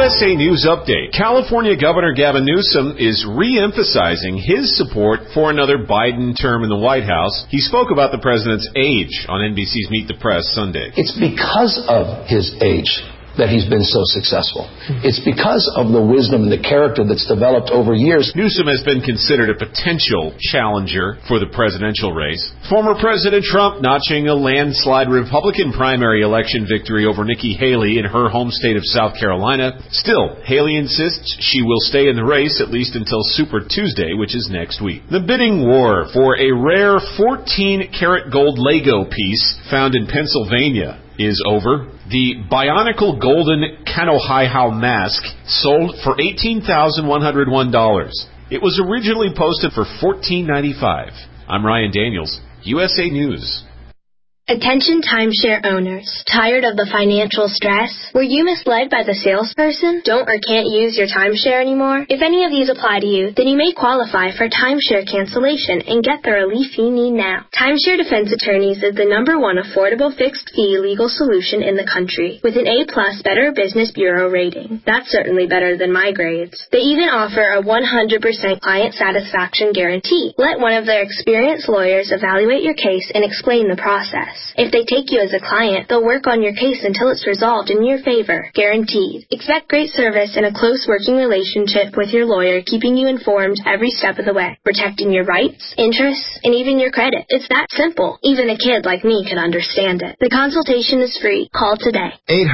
USA News Update. California Governor Gavin Newsom is re-emphasizing his support for another Biden term in the White House. He spoke about the president's age on NBC's Meet the Press Sunday. It's because of his age that he's been so successful. It's because of the wisdom and the character that's developed over years. Newsom has been considered a potential challenger for the presidential race. Former President Trump notching a landslide Republican primary election victory over Nikki Haley in her home state of South Carolina. Still, Haley insists she will stay in the race at least until Super Tuesday, which is next week. The bidding war for a rare 14-karat gold Lego piece found in Pennsylvania is over. The Bionicle Golden Kanohaihau mask sold for $18,101. It was originally posted for $14.95. I'm Ryan Daniels, USA News. Attention timeshare owners. Tired of the financial stress? Were you misled by the salesperson? Don't or can't use your timeshare anymore? If any of these apply to you, then you may qualify for timeshare cancellation and get the relief you need now. Timeshare Defense Attorneys is the #1 affordable fixed-fee legal solution in the country, with an A+ Better Business Bureau rating. That's certainly better than my grades. They even offer a 100% client satisfaction guarantee. Let one of their experienced lawyers evaluate your case and explain the process. If they take you as a client, they'll work on your case until it's resolved in your favor. Guaranteed. Expect great service and a close working relationship with your lawyer, keeping you informed every step of the way, protecting your rights, interests, and even your credit. It's that simple. Even a kid like me can understand it. The consultation is free. Call today.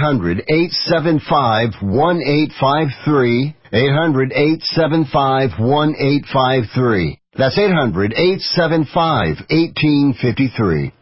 800-875-1853. 800-875-1853. That's 800-875-1853.